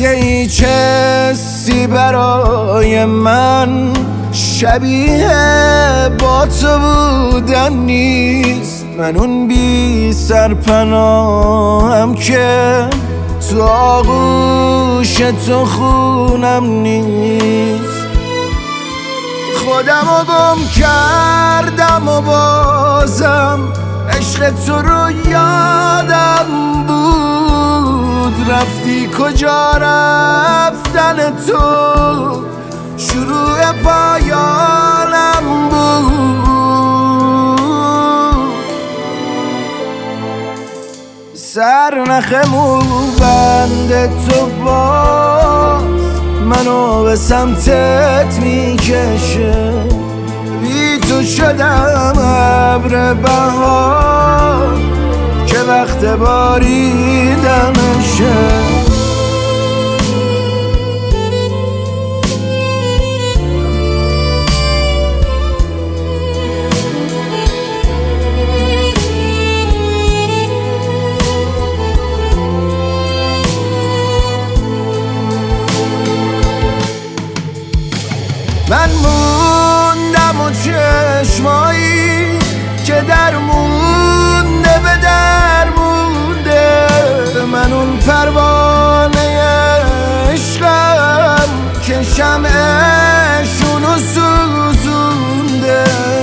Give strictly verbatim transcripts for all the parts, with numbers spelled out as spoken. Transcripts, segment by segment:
دیگه هیچ حسی برای من شبیه با تو بودن نیست. من اون بی سرپناهم که تو آغوش تو خونم نیست. خودمو گم کردم و بازم عشق تو رو یادم بود. رفتی کجا رفتن تو شروع پایانم بود. سرنخمو بند تو باز منو به سمتت میکشه. بی تو شدم ابر بهار که وقت باریدنشه. من موندم و چشمایی که در مونده به در مونده. من اون پروانه عشقم که شمعشونو سوزونده.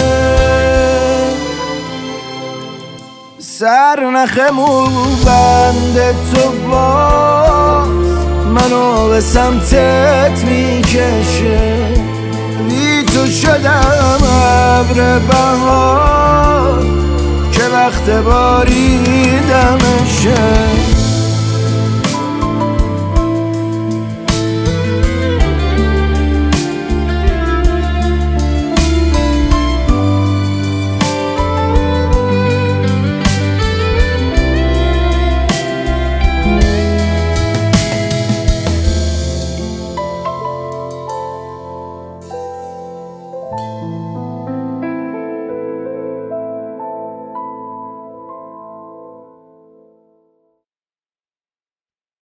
سرنخمو بند تو باز منو به سمتت میکشه. بی تو شدم ابر بهار که وقت باریدنشه.